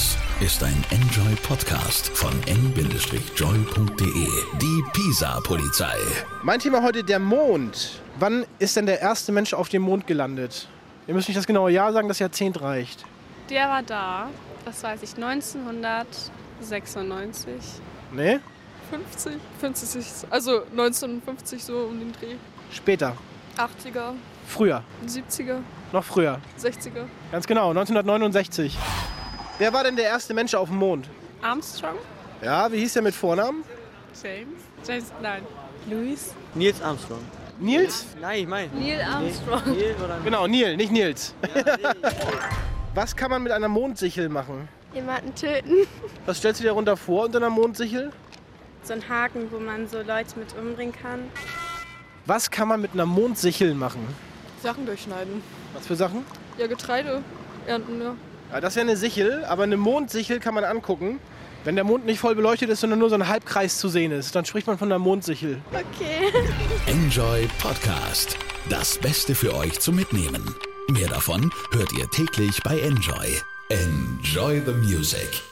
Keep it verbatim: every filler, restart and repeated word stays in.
Das ist ein Enjoy-Podcast von n joy punkt de. Die Pisa-Polizei. Mein Thema heute der Mond. Wann ist denn der erste Mensch auf dem Mond gelandet? Ihr müsst nicht das genaue Jahr sagen, das Jahrzehnt reicht. Der war da, das weiß ich, neunzehnhundertsechsundneunzig. Nee? fünfzig, fünfzig, also neunzehnhundertfünfzig so um den Dreh. Später. achtziger, Früher. siebziger, Noch früher. sechziger. Ganz genau, neunzehnhundertneunundsechzig. Wer war denn der erste Mensch auf dem Mond? Armstrong? Ja, wie hieß der mit Vornamen? James? James, nein. Louis? Nils Armstrong. Nils? Nein, ich meine. Neil Armstrong. Neil oder Genau, Neil, nicht Nils. Ja, nee. Was kann man mit einer Mondsichel machen? Jemanden töten. Was stellst du dir darunter vor unter einer Mondsichel? So ein Haken, wo man so Leute mit umbringen kann. Was kann man mit einer Mondsichel machen? Sachen durchschneiden. Was für Sachen? Ja, Getreide ernten, ja. Ja, das wäre eine Sichel, aber eine Mondsichel kann man angucken. Wenn der Mond nicht voll beleuchtet ist, sondern nur so ein Halbkreis zu sehen ist, dann spricht man von einer Mondsichel. Okay. Enjoy Podcast. Das Beste für euch zum Mitnehmen. Mehr davon hört ihr täglich bei Enjoy. Enjoy the music.